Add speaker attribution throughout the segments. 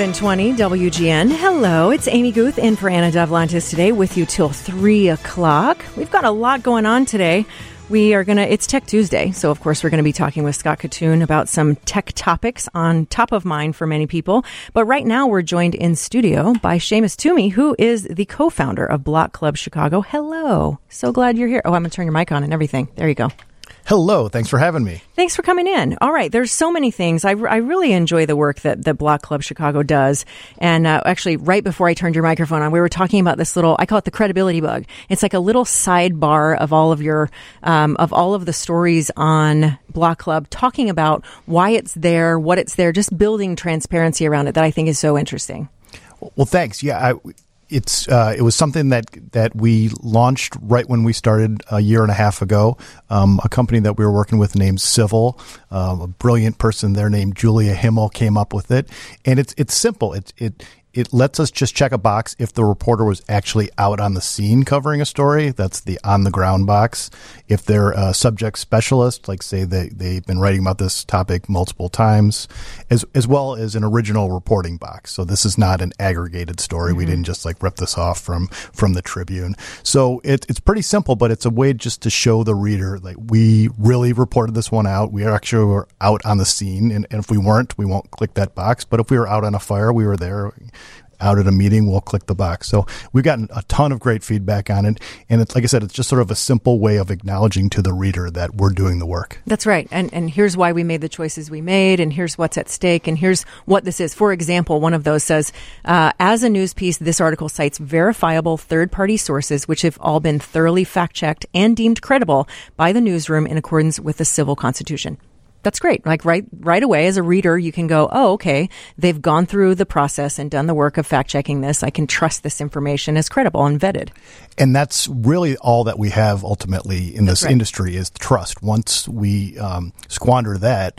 Speaker 1: 720 WGN. Hello, it's Amy Guth in for Anna Davlantis today with you till 3 o'clock. We've got a lot going on today. It's Tech Tuesday, so of course we're going to be talking with Scott Kitun about some tech topics on top of mind for many people. But right now we're joined in studio by Seamus Toomey, who is the co-founder of Block Club Chicago. Hello. So glad you're here. Oh, I'm going to turn your mic on and everything. There you go.
Speaker 2: Hello. Thanks for having me.
Speaker 1: Thanks for coming in. All right. There's so many things. I really enjoy the work that Block Club Chicago does. And actually, right before I turned your microphone on, we were talking about this little, I call it the credibility bug. It's like a little sidebar of all of your, of all of the stories on Block Club, talking about why it's there, what it's there, just building transparency around it that I think is so interesting.
Speaker 2: Well, thanks. Yeah. It was something that we launched right when we started a year and a half ago. A company that we were working with named Civil, a brilliant person there named Julia Himmel came up with it, and it's simple. It lets us just check a box if the reporter was actually out on the scene covering a story. That's the on the ground box. If they're a subject specialist, like say they've been writing about this topic multiple times, as well as an original reporting box. So this is not an aggregated story. Mm-hmm. We didn't just like rip this off from the Tribune. So it's pretty simple, but it's a way just to show the reader, like, we really reported this one out. We actually were out on the scene. And if we weren't, we won't click that box. But if we were out on a fire, we were there. Out at a meeting, we'll click the box. So we've gotten a ton of great feedback on it. And it's, like I said, it's just sort of a simple way of acknowledging to the reader that we're doing the work.
Speaker 1: That's right. And here's why we made the choices we made, and here's what's at stake, and here's what this is. For example, one of those says, as a news piece, this article cites verifiable third-party sources, which have all been thoroughly fact-checked and deemed credible by the newsroom in accordance with the civil constitution. That's great. Like right away as a reader, you can go, oh, okay, they've gone through the process and done the work of fact checking this. I can trust this information as credible and vetted.
Speaker 2: And that's really all that we have ultimately in this industry is trust. Once we squander that,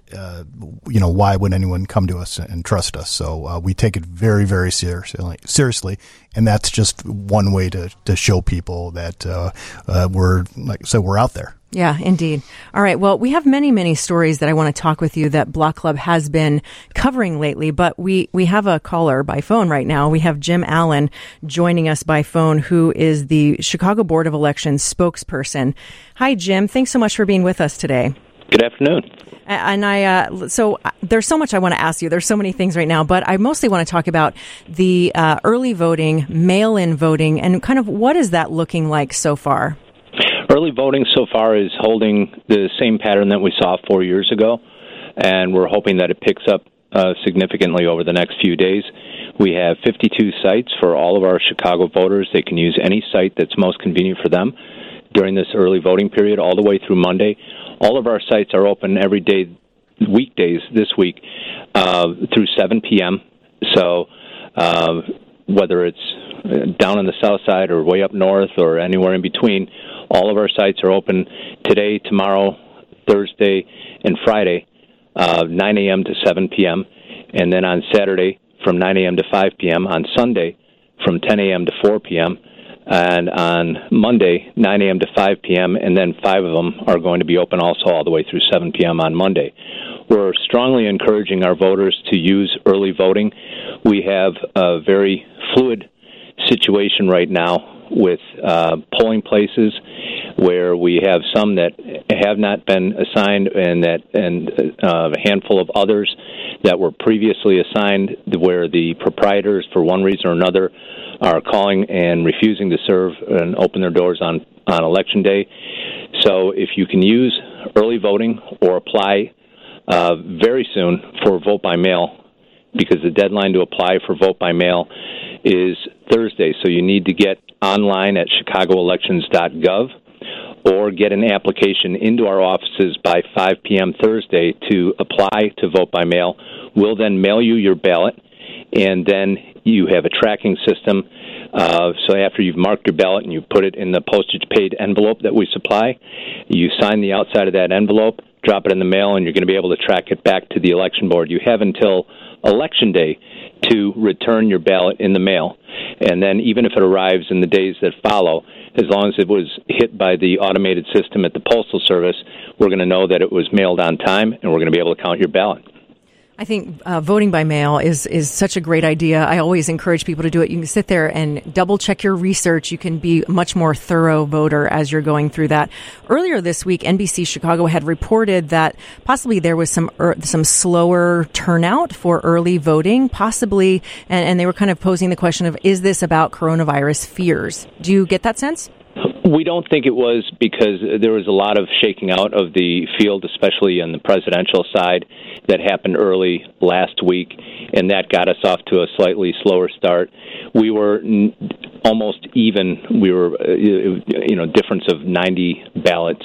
Speaker 2: why would anyone come to us and trust us? So we take it very, very seriously. And that's just one way to show people that we're out there.
Speaker 1: Yeah, indeed. All right. Well, we have many, many stories that I want to talk with you that Block Club has been covering lately, but we have a caller by phone right now. We have Jim Allen joining us by phone, who is the Chicago Board of Elections spokesperson. Hi, Jim. Thanks so much for being with us today.
Speaker 3: Good afternoon.
Speaker 1: And so there's so much I want to ask you. There's so many things right now, but I mostly want to talk about the early voting, mail-in voting, and kind of what is that looking like so far?
Speaker 3: Early voting so far is holding the same pattern that we saw 4 years ago, and we're hoping that it picks up significantly over the next few days. We have 52 sites for all of our Chicago voters. They can use any site that's most convenient for them during this early voting period all the way through Monday. All of our sites are open every day, weekdays this week, through 7 p.m. So whether it's down on the south side or way up north or anywhere in between, all of our sites are open today, tomorrow, Thursday, and Friday, 9 a.m. to 7 p.m., and then on Saturday from 9 a.m. to 5 p.m., on Sunday from 10 a.m. to 4 p.m., and on Monday, 9 a.m. to 5 p.m., and then 5 of them are going to be open also all the way through 7 p.m. on Monday. We're strongly encouraging our voters to use early voting. We have a very fluid situation right now with polling places where we have some that have not been assigned and a handful of others that were previously assigned where the proprietors, for one reason or another, are calling and refusing to serve and open their doors on Election Day. So if you can use early voting or apply very soon for vote by mail, because the deadline to apply for vote by mail is Thursday, so you need to get online at chicagoelections.gov or get an application into our offices by 5 p.m. Thursday to apply to vote by mail. We'll then mail you your ballot, and then you have a tracking system. So after you've marked your ballot and you put it in the postage-paid envelope that we supply, you sign the outside of that envelope, drop it in the mail, and you're going to be able to track it back to the election board. You have until Election Day to return your ballot in the mail. And then even if it arrives in the days that follow, as long as it was hit by the automated system at the Postal Service, we're going to know that it was mailed on time, and we're going to be able to count your ballot.
Speaker 1: I think voting by mail is such a great idea. I always encourage people to do it. You can sit there and double check your research. You can be a much more thorough voter as you're going through that. Earlier this week, NBC Chicago had reported that possibly there was some slower turnout for early voting, possibly, and they were kind of posing the question of, is this about coronavirus fears? Do you get that sense?
Speaker 3: We don't think it was, because there was a lot of shaking out of the field, especially on the presidential side, that happened early last week, and that got us off to a slightly slower start. We were almost even. We were, difference of 90 ballots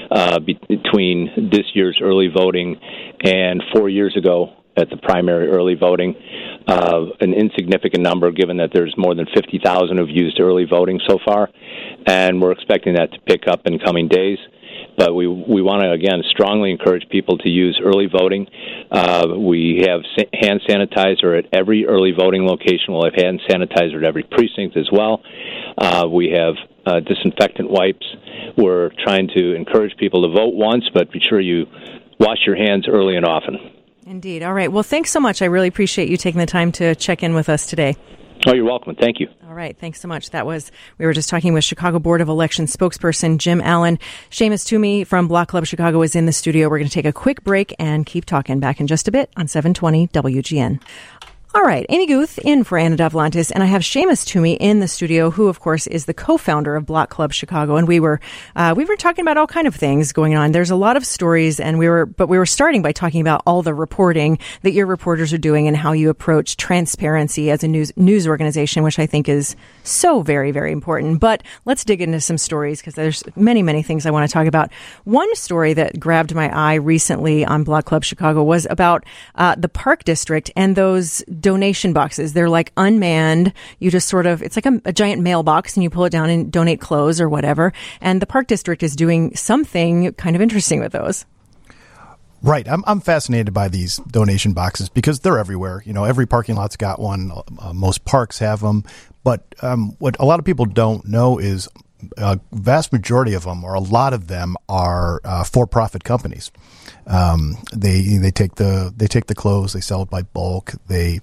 Speaker 3: between this year's early voting and 4 years ago at the primary early voting. An insignificant number, given that there's more than 50,000 who've used early voting so far, and we're expecting that to pick up in coming days. But we want to, again, strongly encourage people to use early voting. We have hand sanitizer at every early voting location. We'll have hand sanitizer at every precinct as well. We have disinfectant wipes. We're trying to encourage people to vote once, but be sure you wash your hands early and often.
Speaker 1: Indeed. All right. Well, thanks so much. I really appreciate you taking the time to check in with us today.
Speaker 3: Oh, you're welcome. Thank you.
Speaker 1: All right. Thanks so much. We were just talking with Chicago Board of Elections spokesperson Jim Allen. Seamus Toomey from Block Club Chicago is in the studio. We're going to take a quick break and keep talking. Back in just a bit on 720 WGN. All right, Amy Guth in for Anna Davlantis, and I have Seamus Toomey in the studio, who, of course, is the co-founder of Block Club Chicago. And we were talking about all kind of things going on. There's a lot of stories, and we were starting by talking about all the reporting that your reporters are doing and how you approach transparency as a news organization, which I think is so very, very important. But let's dig into some stories, because there's many, many things I want to talk about. One story that grabbed my eye recently on Block Club Chicago was about the Park District and those donation boxes. They're like unmanned. You just it's like a giant mailbox, and you pull it down and donate clothes or whatever. And the Park District is doing something kind of interesting with those.
Speaker 2: Right. I'm fascinated by these donation boxes because they're everywhere. Every parking lot's got one. Most parks have them. But what a lot of people don't know is a vast majority of them, or a lot of them, are for-profit companies. They take the clothes, they sell it by bulk.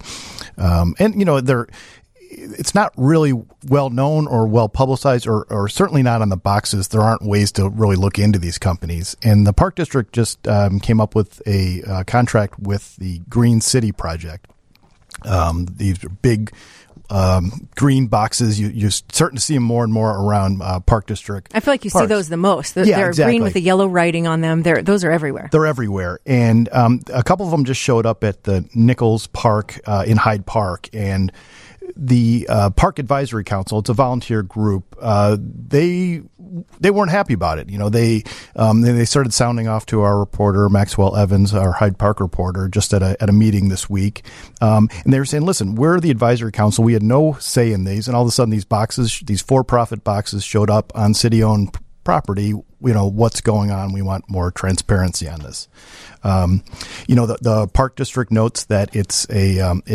Speaker 2: It's not really well known or well publicized, or certainly not on the boxes. There aren't ways to really look into these companies. And the Park District just came up with a contract with the Green City Project. These big green boxes. You're starting to see them more and more around Park District.
Speaker 1: I feel like you
Speaker 2: parks.
Speaker 1: See those the most.
Speaker 2: Yeah,
Speaker 1: they're
Speaker 2: exactly.
Speaker 1: Green with the yellow writing on them. Those are everywhere.
Speaker 2: They're everywhere. And a couple of them just showed up at the Nichols Park in Hyde Park. And the Park Advisory Council, it's a volunteer group, they weren't happy about it. They started sounding off to our reporter, Maxwell Evans, our Hyde Park reporter, just at a meeting this week. And they were saying, listen, we're the advisory council. We had no say in these. And all of a sudden these for-profit boxes showed up on city-owned property. What's going on? We want more transparency on this. The Park District notes that it's a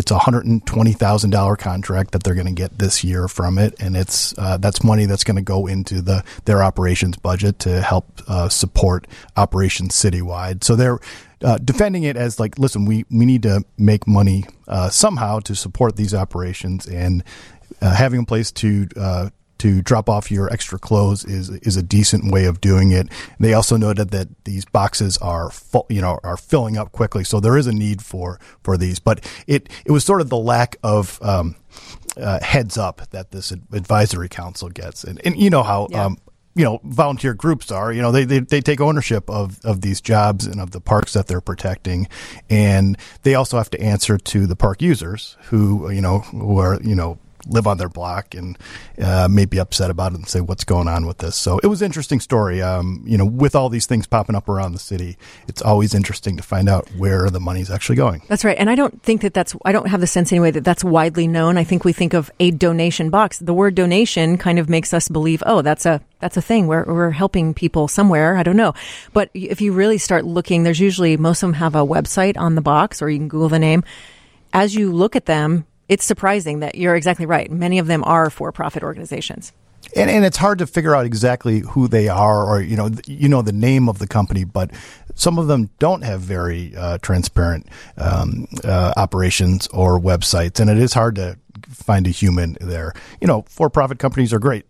Speaker 2: $120,000 contract that they're going to get this year from it, and that's money that's going to go into their operations budget to help support operations citywide. So they're defending it as like, listen, we need to make money somehow to support these operations, and having a place to drop off your extra clothes is a decent way of doing it. They also noted that these boxes are filling up quickly, so there is a need for these. But it was sort of the lack of heads up that this advisory council gets, and you know how. Yeah. Volunteer groups are, they take ownership of these jobs and of the parks that they're protecting. And they also have to answer to the park users who are, live on their block and may be upset about it and say, what's going on with this? So it was an interesting story. With all these things popping up around the city, it's always interesting to find out where the money's actually going.
Speaker 1: That's right. And I don't think I don't have the sense anyway that that's widely known. I think we think of a donation box. The word donation kind of makes us believe, oh, that's a thing where we're helping people somewhere. I don't know. But if you really start looking, there's usually, most of them have a website on the box, or you can Google the name. As you look at them, it's surprising that you're exactly right. Many of them are for-profit organizations.
Speaker 2: And it's hard to figure out exactly who they are, or the name of the company, but some of them don't have very transparent operations or websites, and it is hard to find a human there. For-profit companies are great,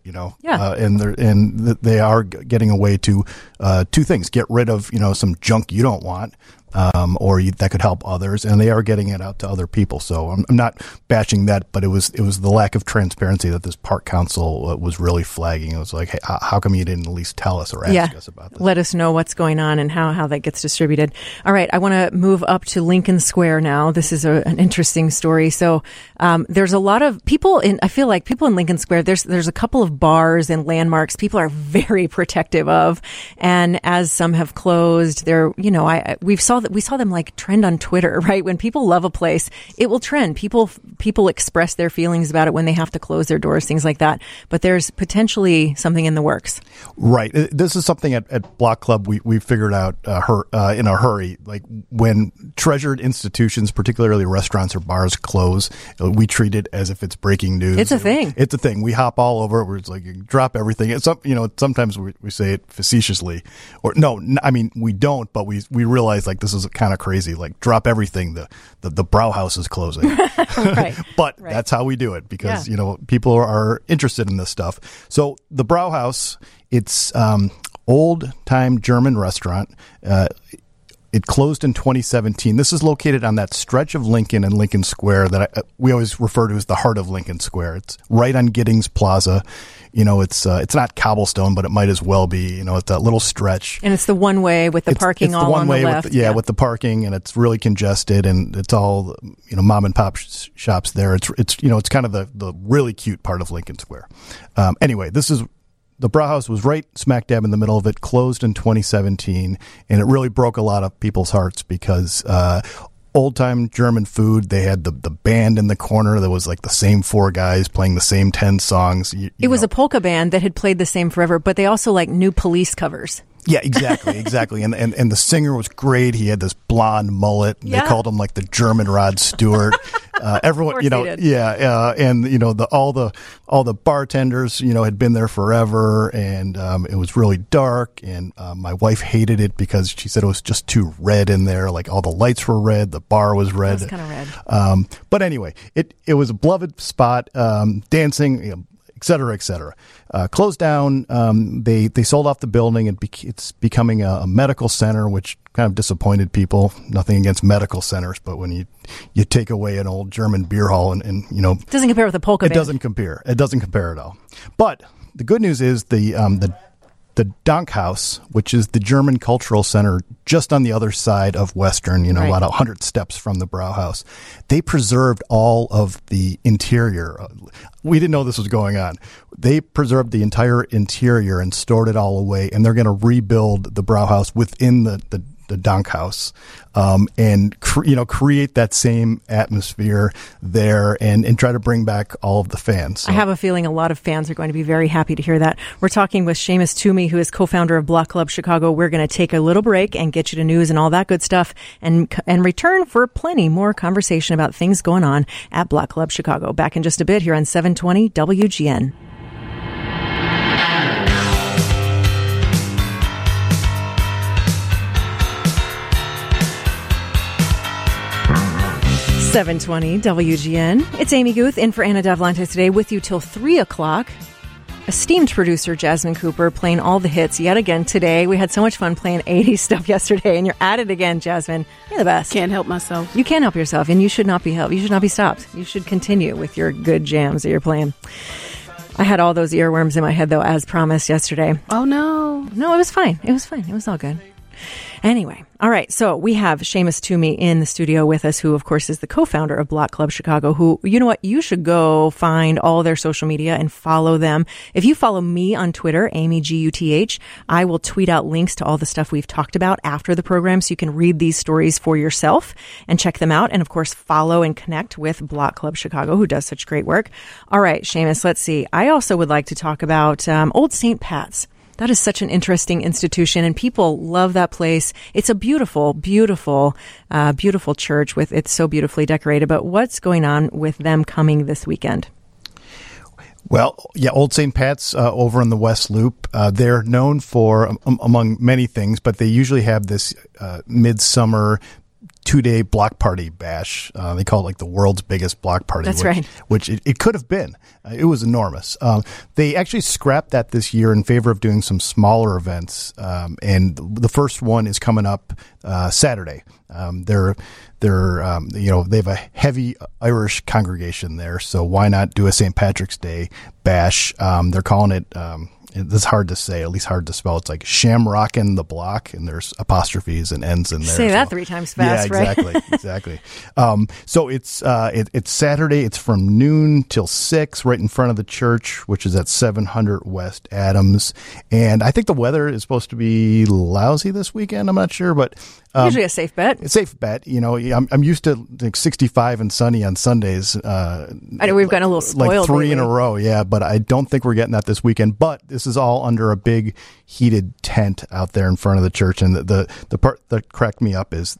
Speaker 2: and they are getting a way to two things: get rid of some junk you don't want. That could help others, and they are getting it out to other people. So I'm not bashing that, but it was the lack of transparency that this park council was really flagging. It was like, hey, how come you didn't at least tell us or ask us about this?
Speaker 1: Let us know what's going on and how that gets distributed. All right, I want to move up to Lincoln Square now. This is an interesting story. So there's a lot of people I feel like people in Lincoln Square, there's a couple of bars and landmarks people are very protective of, and as some have closed, we saw them like trend on Twitter, right? When people love a place, it will trend. People express their feelings about it when they have to close their doors, things like that. But there's potentially something in the works.
Speaker 2: Right. This is something at Block Club we figured out in a hurry. Like when treasured institutions, particularly restaurants or bars, close, we treat it as if it's breaking news.
Speaker 1: It's a thing.
Speaker 2: It's a thing. We hop all over it. We're just like, drop everything. It's sometimes we say it facetiously, or no, I mean we don't, but we realize like this is kind of crazy. Like drop everything. The Brauhaus is closing,
Speaker 1: right.
Speaker 2: But that's how we do it because people are interested in this stuff. So the Brauhaus, it's old time German restaurant. It closed in 2017. This is located on that stretch of Lincoln and Lincoln Square that we always refer to as the heart of Lincoln Square. It's right on Giddings Plaza. It's not cobblestone, but it might as well be. It's that little stretch.
Speaker 1: And it's the one way with the parking all on the left.
Speaker 2: With the parking, and it's really congested, and it's all mom and pop shops there. It's kind of the really cute part of Lincoln Square. Anyway, the Brauhaus was right smack dab in the middle of it, closed in 2017, and it really broke a lot of people's hearts because old-time German food, they had the band in the corner that was like the same four guys playing the same 10 songs.
Speaker 1: It was a polka band that had played the same forever, but they also like knew Police covers.
Speaker 2: Yeah, exactly. And the singer was great. He had this blonde mullet. They called him like the German Rod Stewart. Everyone, and all the bartenders, had been there forever, and it was really dark. And my wife hated it because she said it was just too red in there. Like all the lights were red, the bar was red.
Speaker 1: It was kind of red.
Speaker 2: But anyway, it was a beloved spot. Dancing. Et cetera. Closed down. They sold off the building. It's becoming a medical center, which kind of disappointed people. Nothing against medical centers, but when you take away an old German beer hall and
Speaker 1: it doesn't compare with a polka band.
Speaker 2: It doesn't compare. It doesn't compare at all. But the good news is the Dankhaus, which is the German Cultural Center just on the other side of Western, right. About 100 steps from the Brauhaus. They preserved all of the interior. We didn't know this was going on. They preserved the entire interior and stored it all away, and they're going to rebuild the Brauhaus within the Dankhaus, and create that same atmosphere there and try to bring back all of the fans. So.
Speaker 1: I have a feeling a lot of fans are going to be very happy to hear that. We're talking with Seamus Toomey, who is co-founder of Block Club Chicago. We're going to take a little break and get you to news and all that good stuff and return for plenty more conversation about things going on at Block Club Chicago. Back in just a bit here on 720 WGN. .720 WGN. It's Amy Guth in for Anna Davlante today, with you till 3 o'clock. Esteemed producer Jasmine Cooper playing all the hits yet again today. We had so much fun playing 80s stuff yesterday, and you're at it again, Jasmine. You're the best.
Speaker 4: Can't help myself.
Speaker 1: You can help yourself, and you should not be helped. You should not be stopped. You should continue with your good jams that you're playing. I had all those earworms in my head, though, as promised yesterday.
Speaker 4: Oh, no.
Speaker 1: No, it was fine. It was all good. Anyway, all right, so we have Seamus Toomey in the studio with us, who, of course, is the co-founder of Block Club Chicago, who, you know what, you should go find all their social media and follow them. If you follow me on Twitter, Amy Guth, I will tweet out links to all the stuff we've talked about after the program, so you can read these stories for yourself and check them out. And, of course, follow and connect with Block Club Chicago, who does such great work. All right, Seamus, let's see. I also would like to talk about Old St. Pat's. That is such an interesting institution, and people love that place. It's a beautiful, beautiful, beautiful church. It's so beautifully decorated. But what's going on with them coming this weekend?
Speaker 2: Well, yeah, Old St. Pat's over in the West Loop. They're known for, among many things, but they usually have this midsummer 2-day block party bash. They call it like the world's biggest block party.
Speaker 1: That's right.
Speaker 2: Which it could have been. It was enormous. They actually scrapped that this year in favor of doing some smaller events. And the first one is coming up Saturday. They have a heavy Irish congregation there, so why not do a St. Patrick's Day bash? They're calling it, this is hard to say, at least hard to spell. It's like Shamrockin' the Block, and there's apostrophes and N's in there.
Speaker 1: Say that 3 times fast,
Speaker 2: right? Yeah, exactly. So it's Saturday. It's from noon till 6, right in front of the church, which is at 700 West Adams. And I think the weather is supposed to be lousy this weekend. I'm not sure, but
Speaker 1: usually a safe bet.
Speaker 2: A safe bet. You know, I'm used to like 65 and sunny on Sundays.
Speaker 1: I know we've gotten a little spoiled.
Speaker 2: Like 3
Speaker 1: lately.
Speaker 2: in a row, yeah. But I don't think we're getting that this weekend. But this is all under a big heated tent out there in front of the church. And the part that cracked me up is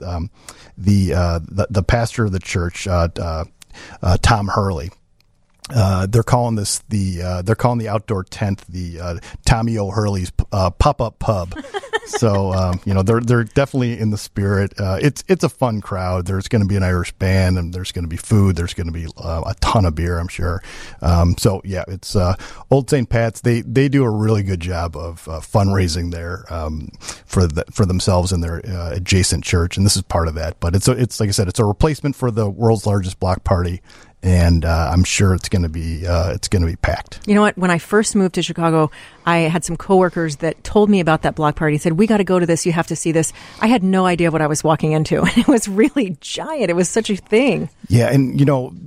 Speaker 2: the pastor of the church, Tom Hurley. They're calling the outdoor tent the Tommy O'Hurley's pop-up pub. So they're definitely in the spirit. It's a fun crowd. There's going to be an Irish band, and there's going to be food. There's going to be a ton of beer, I'm sure. So yeah, it's Old St. Pat's. They do a really good job of fundraising there for themselves and their adjacent church, and this is part of that. But it's like I said, it's a replacement for the world's largest block party. And I'm sure it's going to be packed. You
Speaker 1: know what? When I first moved to Chicago, I had some coworkers that told me about that block party. Said, "We got to go to this. You have to see this." I had no idea what I was walking into, and it was really giant. It was such a thing.
Speaker 2: Yeah, and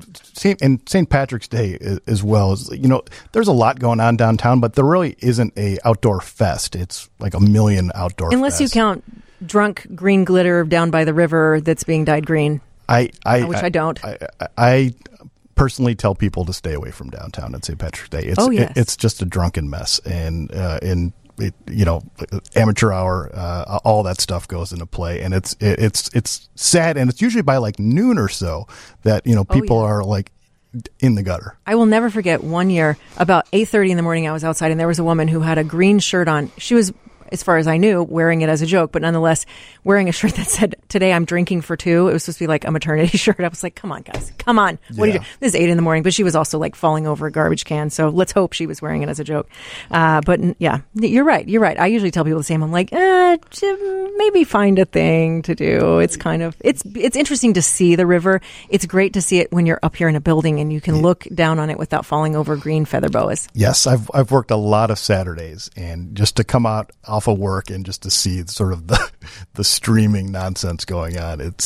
Speaker 2: St. Patrick's Day as well. There's a lot going on downtown, but there really isn't a outdoor fest. It's like a million outdoor.
Speaker 1: Unless you count drunk green glitter down by the river that's being dyed green. I don't.
Speaker 2: I personally tell people to stay away from downtown on St. Patrick's Day. It's just a drunken mess, and amateur hour, all that stuff goes into play, and it's sad, and it's usually by like noon or so that people are like in the gutter.
Speaker 1: I will never forget one year about 8:30 in the morning. I was outside, and there was a woman who had a green shirt on. She was, as far as I knew, wearing it as a joke, but nonetheless wearing a shirt that said, "Today I'm drinking for 2." It was supposed to be like a maternity shirt. I was like, come on, guys. Come on. What are you doing? This is 8 in the morning, but she was also like falling over a garbage can. So let's hope she was wearing it as a joke. But yeah, you're right. I usually tell people the same. I'm like, maybe find a thing to do. It's kind of, it's interesting to see the river. It's great to see it when you're up here in a building and you can look down on it without falling over green feather boas.
Speaker 2: Yes. I've worked a lot of Saturdays, and just to come out off of work and just to see sort of the streaming nonsense going on, it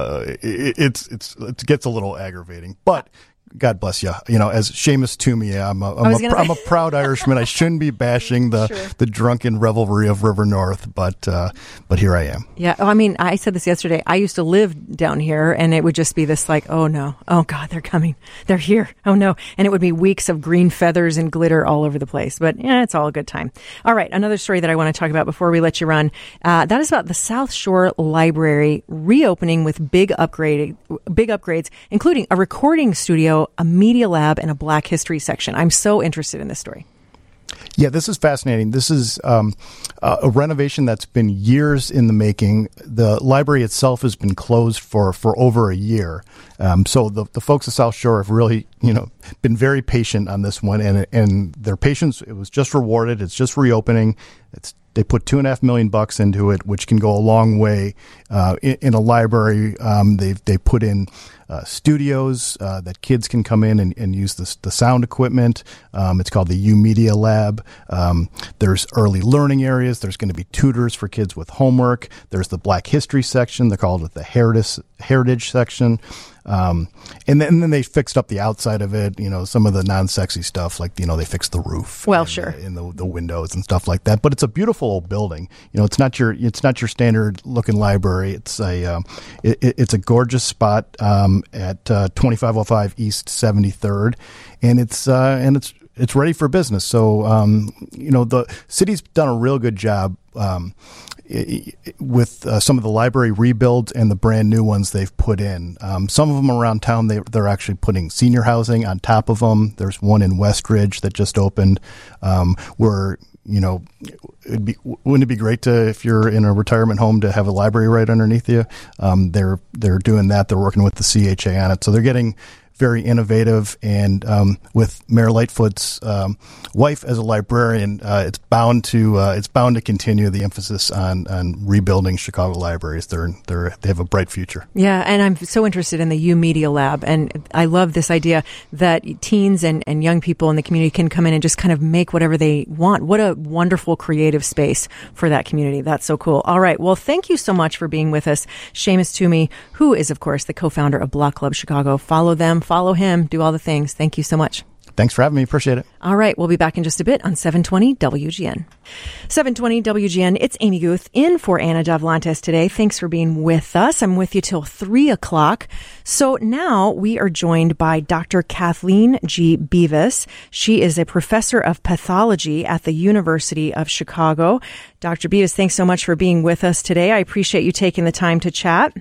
Speaker 2: gets a little aggravating, but God bless you. As Seamus Toomey, I'm a proud Irishman. I shouldn't be bashing the drunken revelry of River North, but here I am.
Speaker 1: Yeah. I mean, I said this yesterday. I used to live down here, and it would just be this like, oh no, oh God, they're coming, they're here, oh no, and it would be weeks of green feathers and glitter all over the place. But yeah, it's all a good time. All right, another story that I want to talk about before we let you run. That is about the South Shore Library reopening with big upgrades, including a recording studio, a media lab, and a Black History section. I'm so interested in this story.
Speaker 2: Yeah, this is fascinating. This is a renovation that's been years in the making. The library itself has been closed for over a year. So the folks at South Shore have really, been very patient on this one, and their patience, it was just rewarded. It's just reopening. They put $2.5 million into it, which can go a long way in a library. They put in studios that kids can come in and use the sound equipment. It's called the U Media Lab. There's early learning areas. There's going to be tutors for kids with homework. There's the Black History section. They call it the Heritage section. And then they fixed up the outside of it, some of the non-sexy stuff, like, they fixed the roof.
Speaker 1: Well, sure.
Speaker 2: In the windows and stuff like that. But it's a beautiful old building. It's not your standard looking library. It's a gorgeous spot, at 2505 East 73rd. And it's it's ready for business. So, the city's done a real good job with some of the library rebuilds and the brand new ones they've put in. Some of them around town, they're actually putting senior housing on top of them. There's one in Westridge that just opened where, wouldn't it be great to, if you're in a retirement home, to have a library right underneath you? They're doing that. They're working with the CHA on it. So they're getting very innovative, and with Mayor Lightfoot's wife as a librarian, it's bound to continue the emphasis on rebuilding Chicago libraries. They have a bright future.
Speaker 1: Yeah, and I'm so interested in the U Media Lab, and I love this idea that teens and young people in the community can come in and just kind of make whatever they want. What a wonderful creative space for that community. That's so cool. All right, well, thank you so much for being with us, Seamus Toomey, who is, of course, the co-founder of Block Club Chicago. Follow them. Follow him, do all the things. Thank you so much.
Speaker 2: Thanks for having me. Appreciate it.
Speaker 1: All right. We'll be back in just a bit on 720 WGN. 720 WGN. It's Amy Guth in for Anna Davlantes today. Thanks for being with us. I'm with you till 3 o'clock. So now we are joined by Dr. Kathleen G. Beavis. She is a professor of pathology at the University of Chicago. Dr. Beavis, thanks so much for being with us today. I appreciate you taking the time to chat.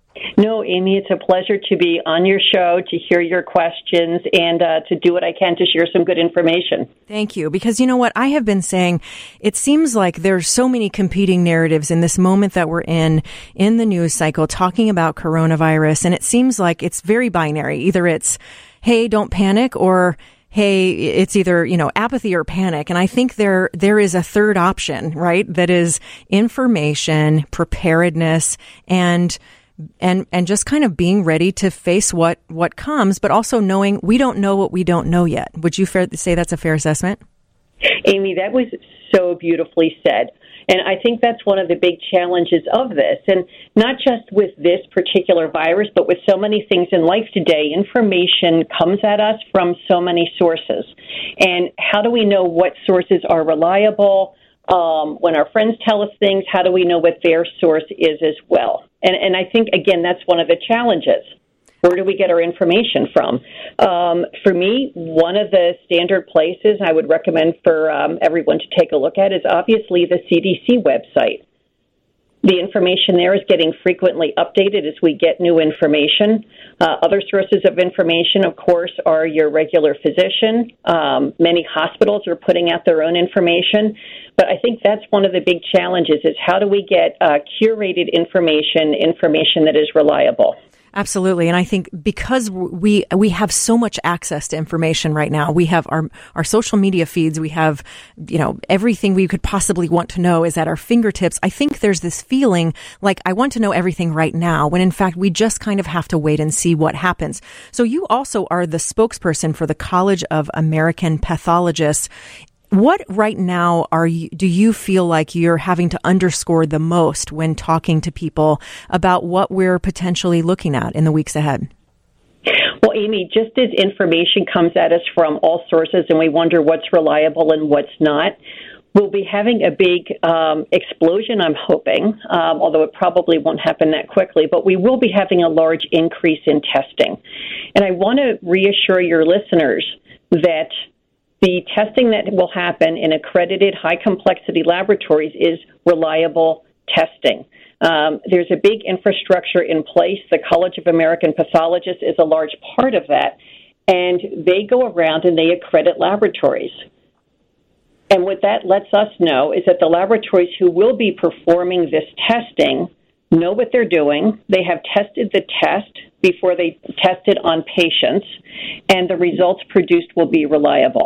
Speaker 4: No, Amy, it's a pleasure to be on your show, to hear your questions, and to do what I can to share some good information.
Speaker 1: Thank you. Because you know what I have been saying, it seems like there's so many competing narratives in this moment that we're in the news cycle talking about coronavirus. And it seems like it's very binary. Either it's, hey, don't panic, or hey, it's either, apathy or panic. And I think there is a third option, right? That is information, preparedness, and just kind of being ready to face what comes, but also knowing we don't know what we don't know yet. Would you say that's a fair assessment?
Speaker 4: Amy, that was so beautifully said. And I think that's one of the big challenges of this. And not just with this particular virus, but with so many things in life today, information comes at us from so many sources. And how do we know what sources are reliable? When our friends tell us things, how do we know what their source is as well? And I think, again, that's one of the challenges. Where do we get our information from? For me, one of the standard places I would recommend for everyone to take a look at is obviously the CDC website. The information there is getting frequently updated as we get new information. Other sources of information, of course, are your regular physician. Many hospitals are putting out their own information. But I think that's one of the big challenges is how do we get curated information that is reliable?
Speaker 1: Absolutely. And I think because we have so much access to information right now, we have our social media feeds, we have, everything we could possibly want to know is at our fingertips. I think there's this feeling like I want to know everything right now, when in fact we just kind of have to wait and see what happens. So you also are the spokesperson for the College of American Pathologists. What right now do you feel like you're having to underscore the most when talking to people about what we're potentially looking at in the weeks ahead?
Speaker 4: Well, Amy, just as information comes at us from all sources and we wonder what's reliable and what's not, we'll be having a big explosion, I'm hoping, although it probably won't happen that quickly, but we will be having a large increase in testing. And I want to reassure your listeners that the testing that will happen in accredited high-complexity laboratories is reliable testing. There's a big infrastructure in place. The College of American Pathologists is a large part of that, and they go around and they accredit laboratories. And what that lets us know is that the laboratories who will be performing this testing know what they're doing. They have tested the test before they test it on patients, and the results produced will be reliable.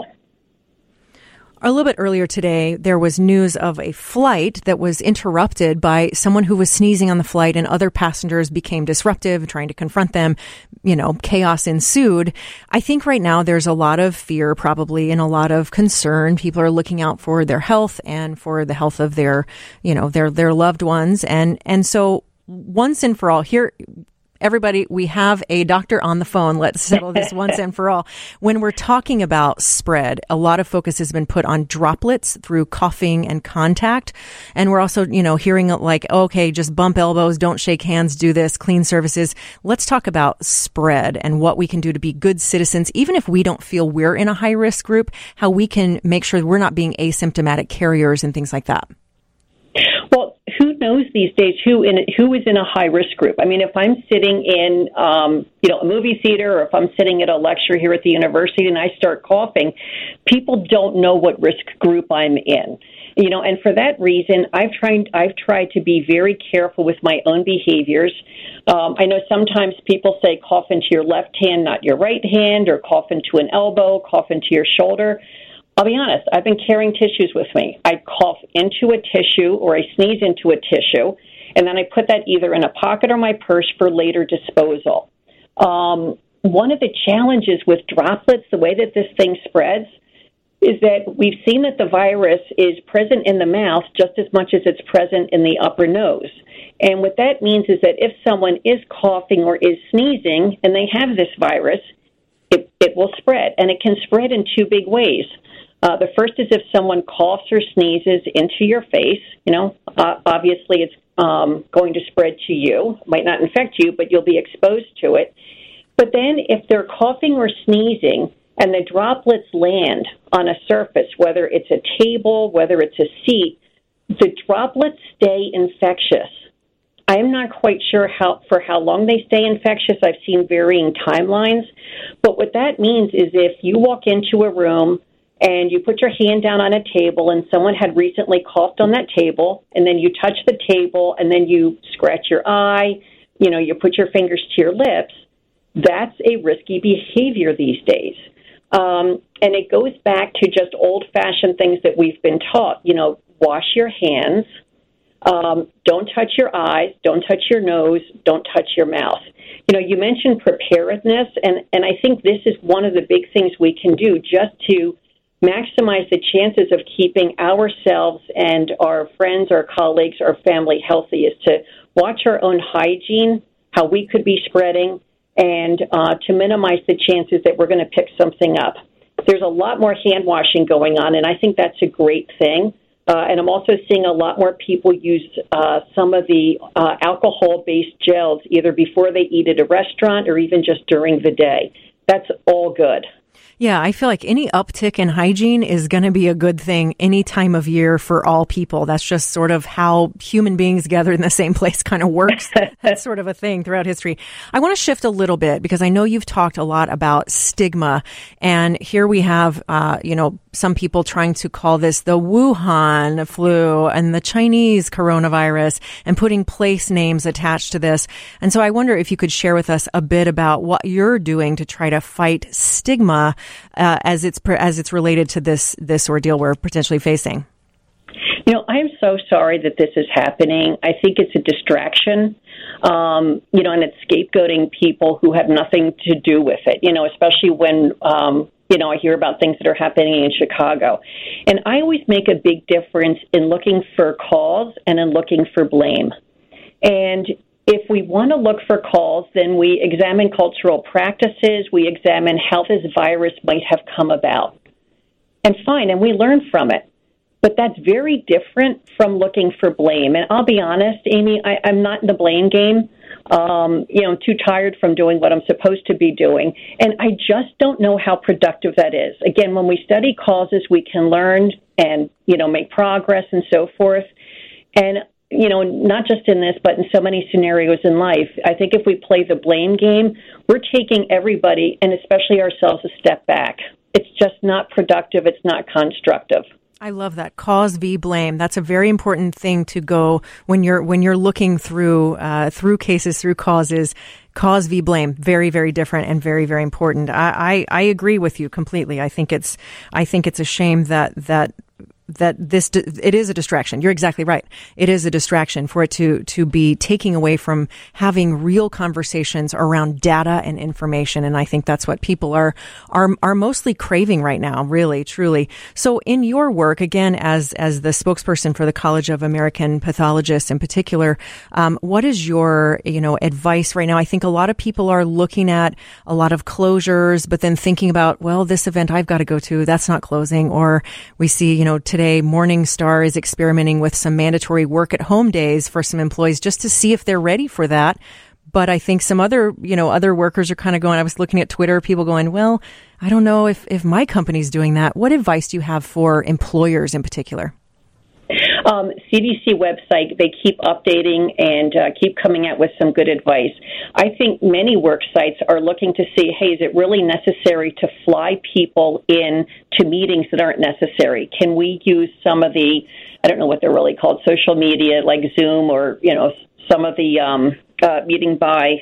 Speaker 1: A little bit earlier today, there was news of a flight that was interrupted by someone who was sneezing on the flight, and other passengers became disruptive, trying to confront them. Chaos ensued. I think right now there's a lot of fear, probably, and a lot of concern. People are looking out for their health and for the health of their loved ones. And so once and for all, here, everybody, we have a doctor on the phone. Let's settle this once and for all. When we're talking about spread, a lot of focus has been put on droplets through coughing and contact. And we're also, hearing like, okay, just bump elbows, don't shake hands, do this, clean surfaces. Let's talk about spread and what we can do to be good citizens, even if we don't feel we're in a high risk group, how we can make sure we're not being asymptomatic carriers and things like that.
Speaker 4: Well, who knows these days who is in a high-risk group? I mean, if I'm sitting in, a movie theater, or if I'm sitting at a lecture here at the university and I start coughing, people don't know what risk group I'm in. And for that reason, I've tried to be very careful with my own behaviors. I know sometimes people say cough into your left hand, not your right hand, or cough into an elbow, cough into your shoulder. I'll be honest, I've been carrying tissues with me. I cough into a tissue or I sneeze into a tissue, and then I put that either in a pocket or my purse for later disposal. One of the challenges with droplets, the way that this thing spreads, is that we've seen that the virus is present in the mouth just as much as it's present in the upper nose. And what that means is that if someone is coughing or is sneezing and they have this virus, it will spread, and it can spread in two big ways. The first is if someone coughs or sneezes into your face. Obviously it's going to spread to you. It might not infect you, but you'll be exposed to it. But then if they're coughing or sneezing and the droplets land on a surface, whether it's a table, whether it's a seat, the droplets stay infectious. I'm not quite sure for how long they stay infectious. I've seen varying timelines. But what that means is if you walk into a room and you put your hand down on a table and someone had recently coughed on that table, and then you touch the table and then you scratch your eye, you put your fingers to your lips, that's a risky behavior these days. And it goes back to just old-fashioned things that we've been taught. Wash your hands, don't touch your eyes, don't touch your nose, don't touch your mouth. You mentioned preparedness, and I think this is one of the big things we can do just to maximize the chances of keeping ourselves and our friends, our colleagues, our family healthy, is to watch our own hygiene, how we could be spreading, and to minimize the chances that we're going to pick something up. There's a lot more hand washing going on, and I think that's a great thing. And I'm also seeing a lot more people use some of the alcohol-based gels either before they eat at a restaurant or even just during the day. That's all good.
Speaker 1: Yeah, I feel like any uptick in hygiene is going to be a good thing any time of year for all people. That's just sort of how human beings gathered in the same place kind of works. That's sort of a thing throughout history. I want to shift a little bit because I know you've talked a lot about stigma. And here we have, some people trying to call this the Wuhan flu and the Chinese coronavirus and putting place names attached to this. And so I wonder if you could share with us a bit about what you're doing to try to fight stigma as it's related to this ordeal we're potentially facing.
Speaker 4: I am so sorry that this is happening. I think it's a distraction, and it's scapegoating people who have nothing to do with it, especially when, I hear about things that are happening in Chicago. And I always make a big difference in looking for cause and in looking for blame. And if we want to look for cause, then we examine cultural practices, we examine how this virus might have come about. And fine, and we learn from it. But that's very different from looking for blame. And I'll be honest, Amy, I'm not in the blame game. I'm too tired from doing what I'm supposed to be doing. And I just don't know how productive that is. Again, when we study causes, we can learn and, make progress and so forth. And not just in this, but in so many scenarios in life, I think if we play the blame game, we're taking everybody, and especially ourselves, a step back. It's just not productive. It's not constructive.
Speaker 1: I love that. Cause v. blame. That's a very important thing to go when you're looking through cases, through causes. Cause v. blame. Very, very different and very, very important. I agree with you completely. I think it's a shame that it is a distraction. You're exactly right. It is a distraction for it to be taking away from having real conversations around data and information. And I think that's what people are mostly craving right now, really, truly. So in your work, again, as the spokesperson for the College of American Pathologists in particular, what is your, advice right now? I think a lot of people are looking at a lot of closures, but then thinking about, well, this event I've got to go to, that's not closing. Or we see, today Morningstar is experimenting with some mandatory work at home days for some employees just to see if they're ready for that. But I think some other workers are kind of going, I was looking at Twitter, people going, well, I don't know if my company's doing that. What advice do you have for employers in particular?
Speaker 4: CDC website, they keep updating and keep coming out with some good advice. I think many work sites are looking to see, hey, is it really necessary to fly people in to meetings that aren't necessary? Can we use some of the, I don't know what they're really called, social media like Zoom or, some of the meetings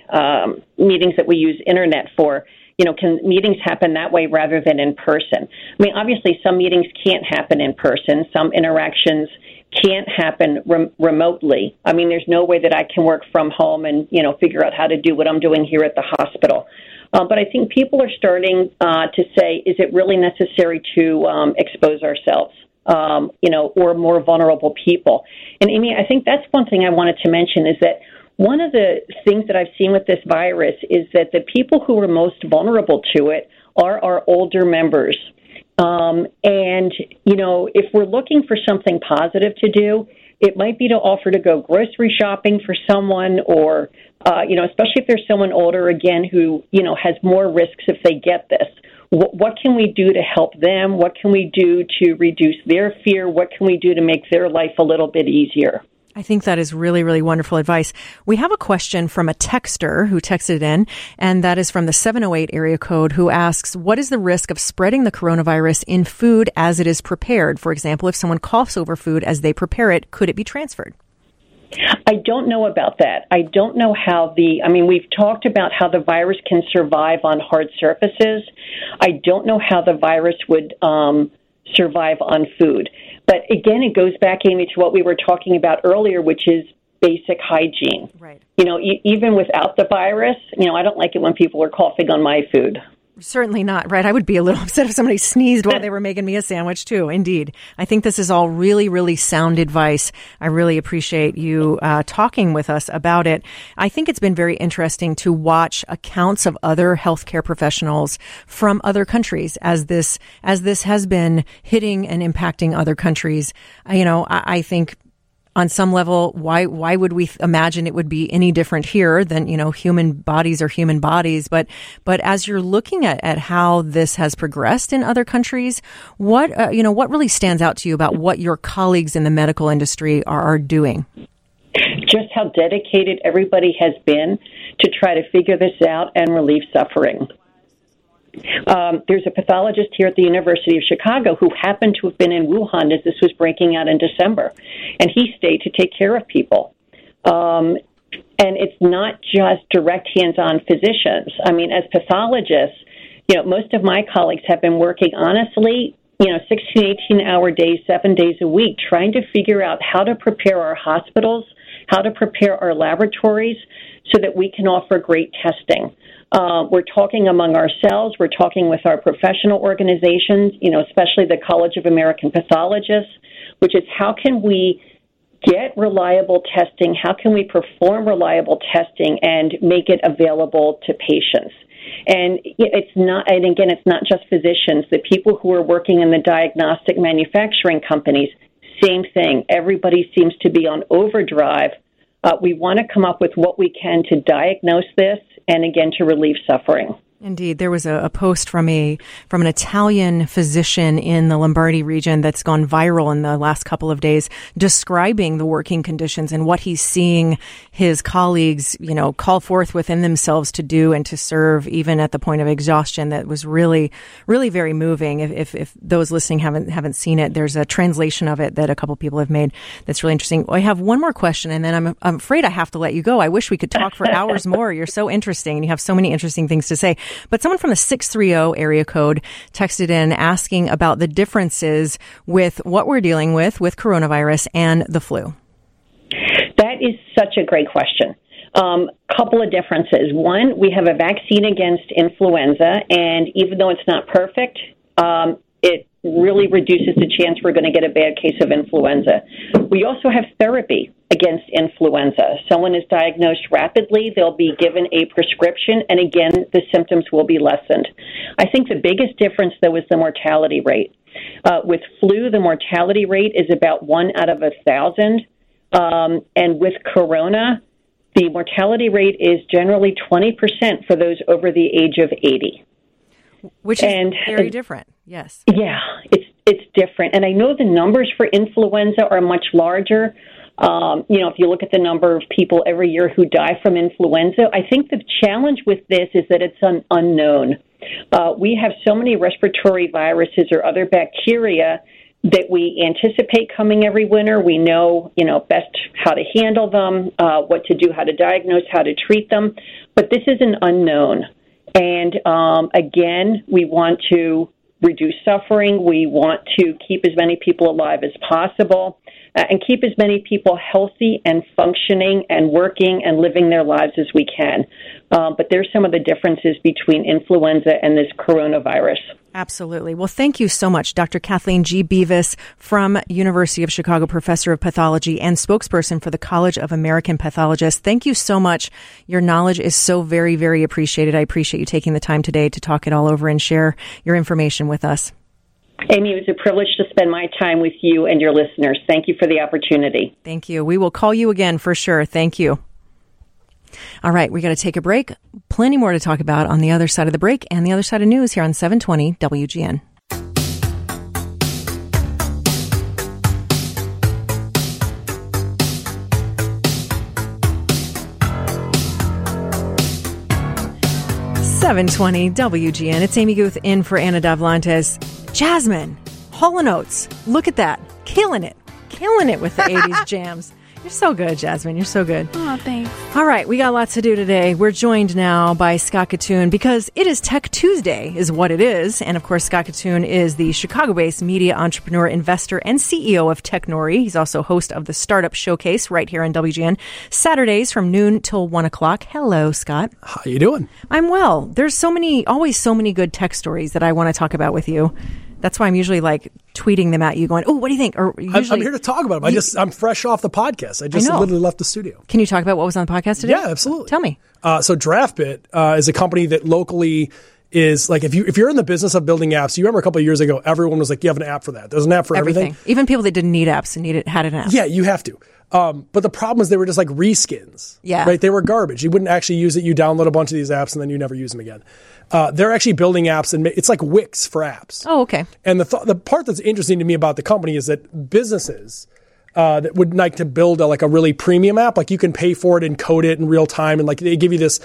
Speaker 4: that we use internet for? Can meetings happen that way rather than in person? I mean, obviously, some meetings can't happen in person. Some interactions can't happen remotely. I mean, there's no way that I can work from home and, figure out how to do what I'm doing here at the hospital. But I think people are starting to say, is it really necessary to expose ourselves, or more vulnerable people? And Amy, I think that's one thing I wanted to mention is that one of the things that I've seen with this virus is that the people who are most vulnerable to it are our older members. And, if we're looking for something positive to do, it might be to offer to go grocery shopping for someone or, especially if there's someone older, again, who, has more risks if they get this. What can we do to help them? What can we do to reduce their fear? What can we do to make their life a little bit easier?
Speaker 1: I think that is really, really wonderful advice. We have a question from a texter who texted in, and that is from the 708 area code, who asks, what is the risk of spreading the coronavirus in food as it is prepared? For example, if someone coughs over food as they prepare it, could it be transferred?
Speaker 4: I don't know about that. I don't know how we've talked about how the virus can survive on hard surfaces. I don't know how the virus would survive on food. But again, it goes back, Amy, to what we were talking about earlier, which is basic hygiene.
Speaker 1: Right.
Speaker 4: Even without the virus, I don't like it when people are coughing on my food.
Speaker 1: Certainly not, right? I would be a little upset if somebody sneezed while they were making me a sandwich, too. Indeed. I think this is all really, really sound advice. I really appreciate you talking with us about it. I think it's been very interesting to watch accounts of other healthcare professionals from other countries as this has been hitting and impacting other countries. I think on some level, why would we imagine it would be any different here than, human bodies are human bodies. But as you're looking at how this has progressed in other countries, what really stands out to you about what your colleagues in the medical industry are doing?
Speaker 4: Just how dedicated everybody has been to try to figure this out and relieve suffering. There's a pathologist here at the University of Chicago who happened to have been in Wuhan as this was breaking out in December, and he stayed to take care of people. And it's not just direct hands-on physicians. I mean, as pathologists, most of my colleagues have been working honestly, 16, 18-hour days, 7 days a week, trying to figure out how to prepare our hospitals, how to prepare our laboratories so that we can offer great testing. We're talking among ourselves. We're talking with our professional organizations, especially the College of American Pathologists, which is how can we get reliable testing? How can we perform reliable testing and make it available to patients? And it's not just physicians. The people who are working in the diagnostic manufacturing companies, same thing. Everybody seems to be on overdrive. We want to come up with what we can to diagnose this and, again, to relieve suffering.
Speaker 1: Indeed. There was a post from an Italian physician in the Lombardy region that's gone viral in the last couple of days, describing the working conditions and what he's seeing his colleagues, call forth within themselves to do and to serve, even at the point of exhaustion. That was really, really very moving. If those listening haven't seen it, there's a translation of it that a couple people have made that's really interesting. I have one more question, and then I'm afraid I have to let you go. I wish we could talk for hours more. You're so interesting, and you have so many interesting things to say. But someone from the 630 area code texted in asking about the differences with what we're dealing with coronavirus and the flu.
Speaker 4: That is such a great question. Couple of differences. One, we have a vaccine against influenza, and even though it's not perfect, it really reduces the chance we're going to get a bad case of influenza. We also have therapy against influenza. Someone is diagnosed rapidly, they'll be given a prescription, and again, the symptoms will be lessened. I think the biggest difference, though, is the mortality rate. With flu, the mortality rate is about 1 out of 1,000, and with corona, the mortality rate is generally 20% for those over the age of 80.
Speaker 1: Which is very different, yes.
Speaker 4: Yeah, it's different. And I know the numbers for influenza are much larger. If you look at the number of people every year who die from influenza, I think the challenge with this is that it's an unknown. We have so many respiratory viruses or other bacteria that we anticipate coming every winter. We know, best how to handle them, what to do, how to diagnose, how to treat them. But this is an unknown. And again, we want to reduce suffering. We want to keep as many people alive as possible and keep as many people healthy and functioning and working and living their lives as we can. But there's some of the differences between influenza and this coronavirus.
Speaker 1: Absolutely. Well, thank you so much, Dr. Kathleen G. Beavis from University of Chicago, professor of pathology and spokesperson for the College of American Pathologists. Thank you so much. Your knowledge is so very, very appreciated. I appreciate you taking the time today to talk it all over and share your information with us.
Speaker 4: Amy, it was a privilege to spend my time with you and your listeners. Thank you for the opportunity.
Speaker 1: Thank you. We will call you again for sure. Thank you. All right, we got to take a break. Plenty more to talk about on the other side of the break and the other side of news here on 720 WGN. .720 WGN. It's Amy Guth in for Anna Davlantes. Jasmine, Hall & Oates. Look at that. Killing it with the 80s jams. You're so good, Jasmine. You're so good.
Speaker 5: Oh, thanks.
Speaker 1: All right, we got lots to do today. We're joined now by Scott Kitun because it is Tech Tuesday is what it is. And, of course, Scott Kitun is the Chicago-based media entrepreneur, investor, and CEO of Technori. He's also host of the Startup Showcase right here on WGN, Saturdays from noon till 1 o'clock. Hello, Scott.
Speaker 6: How you doing?
Speaker 1: I'm well. There's always so many good tech stories that I want to talk about with you. That's why I'm usually tweeting them at you going, oh, what do you think? Or usually,
Speaker 6: I'm here to talk about them. I'm fresh off the podcast. I just literally left the studio.
Speaker 1: Can you talk about what was on the podcast today?
Speaker 6: Yeah, absolutely.
Speaker 1: Tell me.
Speaker 6: So DraftBit is a company that locally is if you're in the business of building apps, you remember a couple of years ago, everyone was like, you have an app for that. There's an app for everything.
Speaker 1: Even people that didn't need apps had an app.
Speaker 6: Yeah, you have to. But the problem is they were just like reskins.
Speaker 1: Yeah.
Speaker 6: Right? They were garbage. You wouldn't actually use it. You download a bunch of these apps and then you never use them again. They're actually building apps, and it's like Wix for apps.
Speaker 1: Oh, okay.
Speaker 6: And the part that's interesting to me about the company is that businesses that would like to build a really premium app, like you can pay for it and code it in real time, and they give you this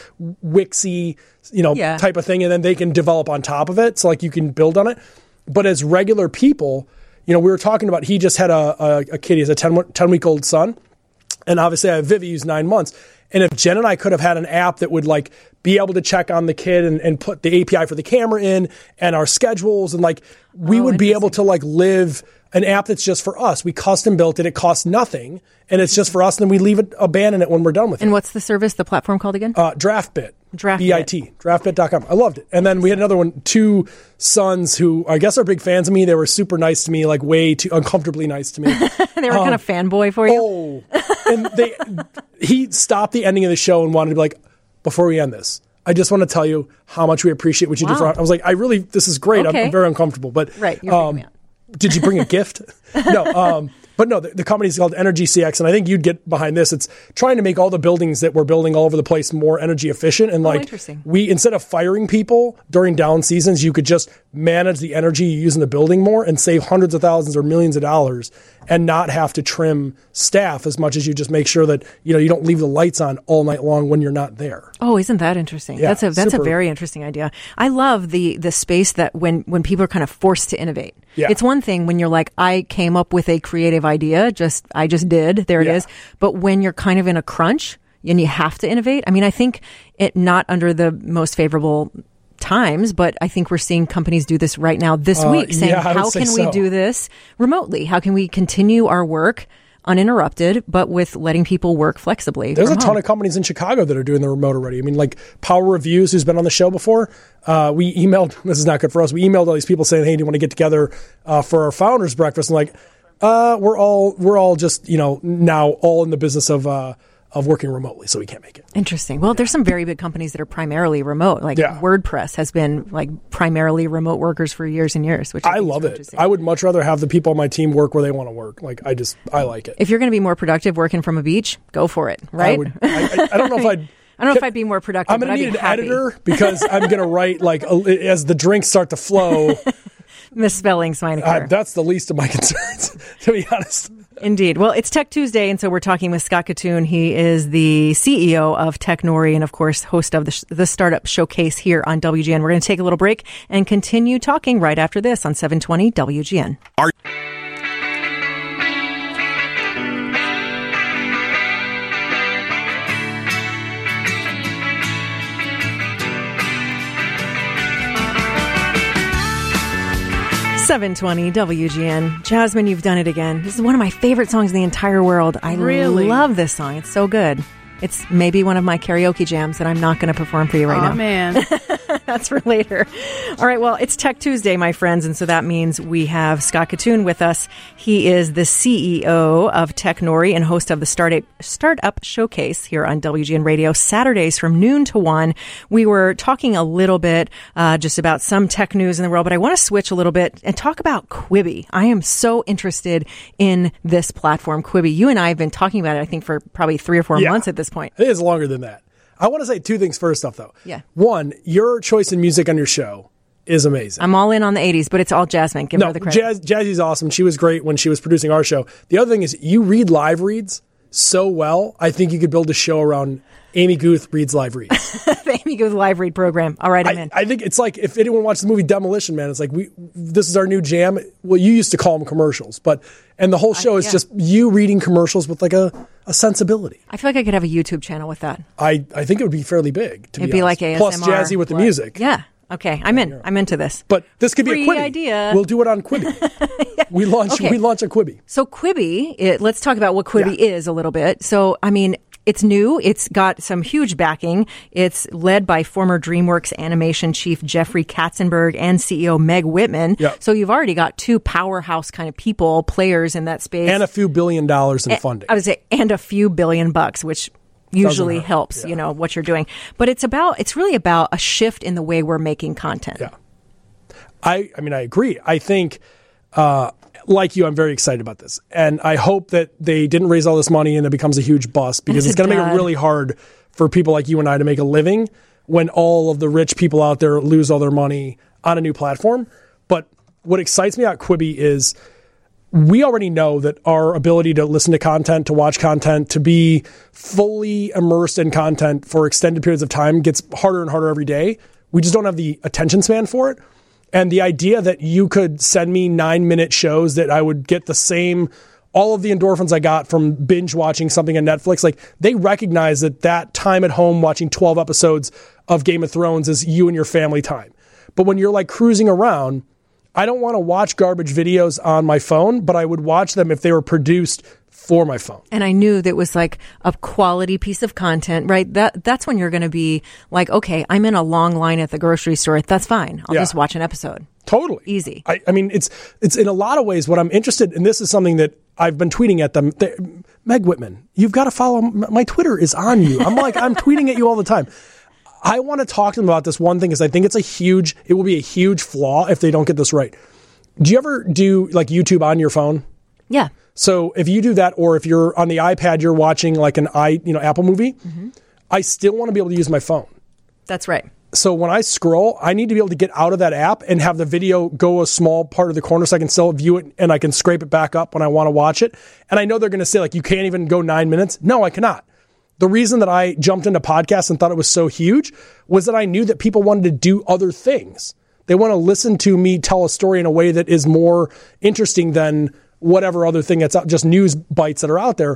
Speaker 6: Wixy, type of thing, and then they can develop on top of it, so you can build on it. But as regular people, we were talking about, he just had a kid, he has a 10-week-old son, and obviously I have Vivi, who's 9 months. And if Jen and I could have had an app that would be able to check on the kid and put the API for the camera in and our schedules, and we would be able to live an app that's just for us. We custom built it. It costs nothing, and it's just for us. And then we leave it, abandon it when we're done with it.
Speaker 1: And what's the service, the platform called again?
Speaker 6: DraftBit.
Speaker 1: DraftBit.
Speaker 6: DraftBit.com. I loved it. And then we had another one, 2 sons who I guess are big fans of me. They were super nice to me, way too uncomfortably nice to me.
Speaker 1: They were kind of fanboy for you?
Speaker 6: Oh. And he stopped the ending of the show and wanted to be before we end this, I just want to tell you how much we appreciate what you do for us. I was this is great.
Speaker 1: Okay.
Speaker 6: I'm very uncomfortable. But
Speaker 1: right, you're big man.
Speaker 6: Did you bring a gift? No. But no, the company's called Energy CX, and I think you'd get behind this. It's trying to make all the buildings that we're building all over the place more energy efficient. And
Speaker 1: interesting.
Speaker 6: Instead of firing people during down seasons, you could just manage the energy you use in the building more and save hundreds of thousands or millions of dollars and not have to trim staff as much as you just make sure that, you don't leave the lights on all night long when you're not there.
Speaker 1: Oh, isn't that interesting?
Speaker 6: Yeah,
Speaker 1: that's a very interesting idea. I love the space that when people are kind of forced to innovate.
Speaker 6: Yeah.
Speaker 1: It's one thing when you're I came up with a creative idea, I just did, there it is. But when you're kind of in a crunch and you have to innovate, I think it not under the most favorable times, but I think we're seeing companies do this right now this week, saying, how can we do this remotely? How can we continue our work uninterrupted, but with letting people work flexibly?
Speaker 6: There's a ton of companies in Chicago that are doing the remote already. I mean, like Power Reviews, who's been on the show before, we emailed, this is not good for us, we emailed all these people saying, hey, do you want to get together for our founders breakfast? And like, we're all just, now all in the business of working remotely, so we can't make it.
Speaker 1: Interesting. Well, there's some very big companies that are primarily remote. Like WordPress has been like primarily remote workers for years and years, which I
Speaker 6: love it. I would much rather have the people on my team work where they want to work. Like I like it.
Speaker 1: If you're going to be more productive working from a beach, go for it. Right?
Speaker 6: I don't know if
Speaker 1: I don't know if I'd be more productive.
Speaker 6: I'm going to need an editor because I'm going to write like as the drinks start to flow.
Speaker 1: Misspellings might occur.
Speaker 6: That's the least of my concerns, to be honest.
Speaker 1: Indeed. Well, it's Tech Tuesday, and so we're talking with Scott Kitun. He is the CEO of Technori and, of course, host of the Startup Showcase here on WGN. We're going to take a little break and continue talking right after this on 720 WGN. 720 WGN. Jasmine, you've done it again. This is one of my favorite songs in the entire world. I really love this song. It's so good. It's maybe one of my karaoke jams that I'm not going to perform for you right now.
Speaker 5: Oh, man.
Speaker 1: That's for later. All right, well, it's Tech Tuesday, my friends, and so that means we have Scott Kitun with us. He is the CEO of Technori and host of the Startup Showcase here on WGN Radio, Saturdays from noon to 1. We were talking a little bit just about some tech news in the world, but I want to switch a little bit and talk about Quibi. I am so interested in this platform, Quibi. You and I have been talking about it, I think, for probably 3 or 4 months at this point.
Speaker 6: It is longer than that. I want to say 2 things first off, though.
Speaker 1: Yeah.
Speaker 6: One, your choice in music on your show is amazing.
Speaker 1: I'm all in on the 80s, but it's all Jasmine. Give her the credit.
Speaker 6: Jazzy's awesome. She was great when she was producing our show. The other thing is you read live reads so well, I think you could build a show around Amy Guth reads live reads.
Speaker 1: The Amy Guth live read program. All right, I'm in.
Speaker 6: I think it's like if anyone watched the movie Demolition Man, it's like this is our new jam. Well, you used to call them commercials, and the whole show is just you reading commercials with like a sensibility.
Speaker 1: I feel like I could have a YouTube channel with that.
Speaker 6: I think it would be fairly big.
Speaker 1: It'd be like ASMR.
Speaker 6: Plus Jazzy with the music.
Speaker 1: Yeah. Okay, I'm in. I'm into this.
Speaker 6: But this could
Speaker 1: be
Speaker 6: a Quibi
Speaker 1: idea.
Speaker 6: We'll do it on Quibi. Yeah. We launch a Quibi.
Speaker 1: So Quibi, let's talk about what Quibi is a little bit. So, I mean, it's new. It's got some huge backing. It's led by former DreamWorks animation chief Jeffrey Katzenberg and CEO Meg Whitman. Yep. So you've already got 2 powerhouse kind of players in that space.
Speaker 6: And a few $1 billion in funding.
Speaker 1: I would say, and a few $1 billion, which usually helps, what you're doing. But it's really about a shift in the way we're making content.
Speaker 6: Yeah. I mean, I agree. I think, like you, I'm very excited about this. And I hope that they didn't raise all this money and it becomes a huge bust because it's going to make it really hard for people like you and I to make a living when all of the rich people out there lose all their money on a new platform. But what excites me about Quibi is we already know that our ability to listen to content, to watch content, to be fully immersed in content for extended periods of time gets harder and harder every day. We just don't have the attention span for it. And the idea that you could send me 9-minute shows that I would get all of the endorphins I got from binge watching something on Netflix, like they recognize that time at home watching 12 episodes of Game of Thrones is you and your family time. But when you're like cruising around, I don't want to watch garbage videos on my phone, but I would watch them if they were produced for my phone.
Speaker 1: And I knew that was like a quality piece of content, right? That's when you're going to be like, okay, I'm in a long line at the grocery store. That's fine. I'll just watch an episode.
Speaker 6: Totally.
Speaker 1: Easy.
Speaker 6: I mean, it's in a lot of ways what I'm interested in. This is something that I've been tweeting at them. Meg Whitman, you've got to follow. My Twitter is on you. I'm tweeting at you all the time. I want to talk to them about this one thing because I think it will be a huge flaw if they don't get this right. Do you ever do like YouTube on your phone?
Speaker 1: Yeah.
Speaker 6: So if you do that, or if you're on the iPad, you're watching like an Apple movie, I still want to be able to use my phone.
Speaker 1: That's right.
Speaker 6: So when I scroll, I need to be able to get out of that app and have the video go a small part of the corner so I can still view it and I can scrape it back up when I want to watch it. And I know they're going to say like, you can't even go 9 minutes. No, I cannot. The reason that I jumped into podcasts and thought it was so huge was that I knew that people wanted to do other things. They want to listen to me tell a story in a way that is more interesting than whatever other thing that's out, just news bites that are out there.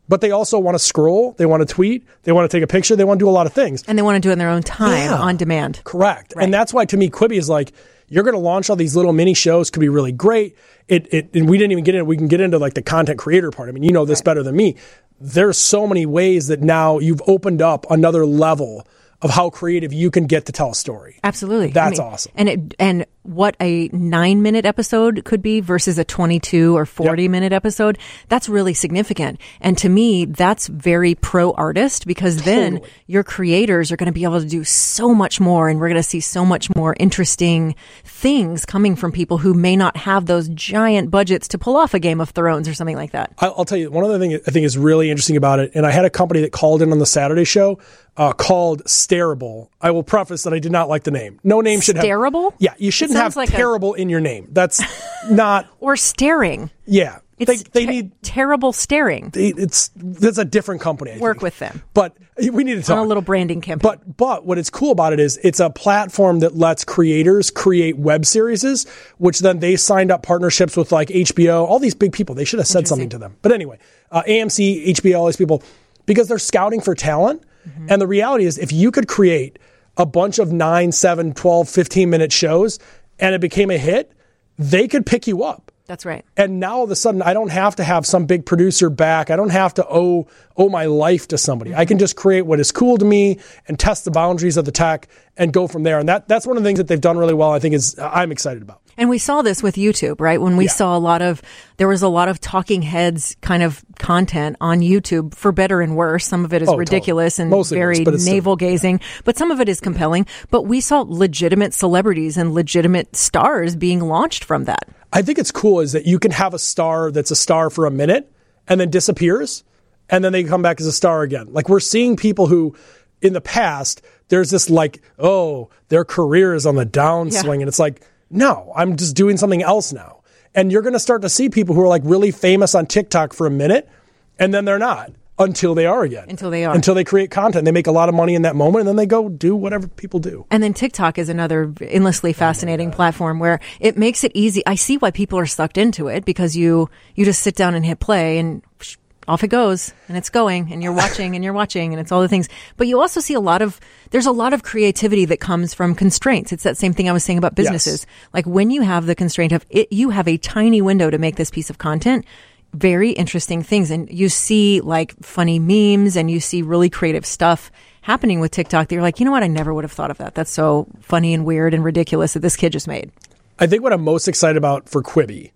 Speaker 6: But they also want to scroll, they want to tweet, they want to take a picture, they want to do a lot of things.
Speaker 1: And they want to do it in their own time, on demand.
Speaker 6: Correct.
Speaker 1: Right.
Speaker 6: And that's why, to me, Quibi is like, you're going to launch all these little mini shows, could be really great. And we didn't even get into, we can get into like the content creator part. I mean, you know this better than me. There's so many ways that now you've opened up another level of how creative you can get to tell a story.
Speaker 1: Absolutely.
Speaker 6: That's awesome.
Speaker 1: And what a 9-minute episode could be versus a 22 or 40-minute episode, that's really significant. And to me, that's very pro artist, because then your creators are going to be able to do so much more, and we're going to see so much more interesting things coming from people who may not have those giant budgets to pull off a Game of Thrones or something like that.
Speaker 6: I'll tell you, one other thing I think is really interesting about it, and I had a company that called in on the Saturday show called Starable. I will preface that I did not like the name. No name should have...
Speaker 1: Starable?
Speaker 6: Yeah, you shouldn't have like terrible in your name. That's not...
Speaker 1: Or staring.
Speaker 6: Yeah. They need...
Speaker 1: Terrible staring.
Speaker 6: That's a different company, I
Speaker 1: Work
Speaker 6: think.
Speaker 1: with them.
Speaker 6: But we need to talk.
Speaker 1: On a little branding campaign.
Speaker 6: But what is cool about it is it's a platform that lets creators create web series, which then they signed up partnerships with like HBO, all these big people. They should have said something to them. But anyway, AMC, HBO, all these people, because they're scouting for talent. Mm-hmm. And the reality is, if you could create a bunch of 9, 7, 12, 15-minute shows and it became a hit, they could pick you up.
Speaker 1: That's right.
Speaker 6: And now all of a sudden, I don't have to have some big producer back. I don't have to owe my life to somebody. I can just create what is cool to me and test the boundaries of the tech and go from there. And that's one of the things that they've done really well, I think, is I'm excited about.
Speaker 1: And we saw this with YouTube, right? When we saw there was a lot of talking heads kind of content on YouTube, for better and worse. Some of it is ridiculous and very navel gazing, but some of it is compelling. But we saw legitimate celebrities and legitimate stars being launched from that.
Speaker 6: I think it's cool is that you can have a star that's a star for a minute and then disappears, and then they come back as a star again. Like, we're seeing people who, in the past, there's this like, their career is on the downswing, and it's like, no, I'm just doing something else now. And you're going to start to see people who are like really famous on TikTok for a minute, and then they're not until they are again.
Speaker 1: Until they are.
Speaker 6: Until they create content. They make a lot of money in that moment, and then they go do whatever people do.
Speaker 1: And then TikTok is another endlessly fascinating platform where it makes it easy. I see why people are sucked into it, because you just sit down and hit play and off it goes, and it's going, and you're watching and you're watching, and it's all the things. But you also see there's a lot of creativity that comes from constraints. It's that same thing I was saying about businesses. Yes. Like, when you have the constraint of it, you have a tiny window to make this piece of content, very interesting things. And you see like funny memes, and you see really creative stuff happening with TikTok that you're like, you know what? I never would have thought of that. That's so funny and weird and ridiculous that this kid just made.
Speaker 6: I think what I'm most excited about for Quibi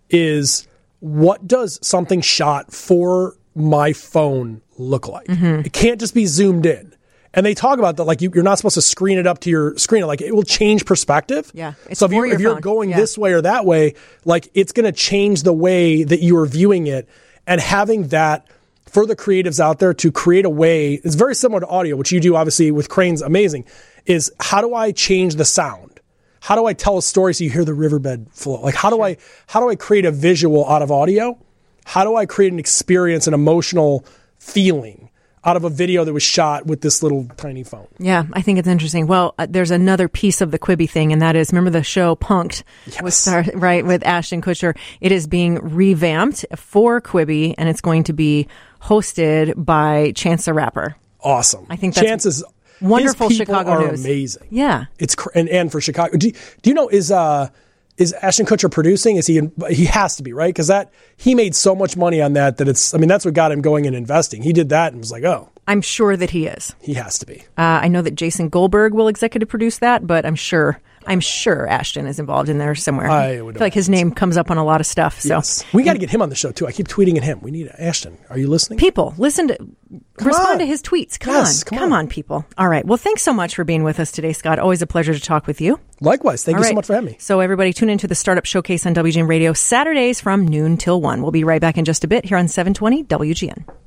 Speaker 6: is, what does something shot for my phone look like? Mm-hmm. It can't just be zoomed in. And they talk about that, like you're not supposed to screen it up to your screen. Like, it will change perspective.
Speaker 1: Yeah.
Speaker 6: So if you're going this way or that way, like, it's going to change the way that you are viewing it. And having that for the creatives out there to create a way, it's very similar to audio, which you do obviously with Crane's amazing, is how do I change the sound? How do I tell a story so you hear the riverbed flow? Like, how do I create a visual out of audio? How do I create an experience, an emotional feeling out of a video that was shot with this little tiny phone?
Speaker 1: Yeah, I think it's interesting. Well, there's another piece of the Quibi thing, and that is, remember the show Punk'd?
Speaker 6: Yes.
Speaker 1: With Ashton Kutcher? It is being revamped for Quibi, and it's going to be hosted by Chance the Rapper.
Speaker 6: Awesome.
Speaker 1: I think that's
Speaker 6: Chance is
Speaker 1: wonderful.
Speaker 6: His people
Speaker 1: Chicago
Speaker 6: are
Speaker 1: news.
Speaker 6: Amazing.
Speaker 1: Yeah.
Speaker 6: It's and for Chicago. Do you know, is Ashton Kutcher producing? He has to be, right? Because he made so much money on that it's, I mean, that's what got him going and investing. He did that and was like,
Speaker 1: I'm sure that he is.
Speaker 6: He has to be.
Speaker 1: I know that Jason Goldberg will executive produce that, but I'm sure Ashton is involved in there somewhere. I feel like his name comes up on a lot of stuff. So
Speaker 6: yes. We got to get him on the show too. I keep tweeting at him. We need Ashton. Are you listening?
Speaker 1: People, respond to his tweets. Come on, people. All right. Well, thanks so much for being with us today, Scott. Always a pleasure to talk with you.
Speaker 6: Likewise. Thank you so much for having me.
Speaker 1: So everybody, tune into the Startup Showcase on WGN Radio Saturdays from noon till 1. We'll be right back in just a bit here on 720 WGN.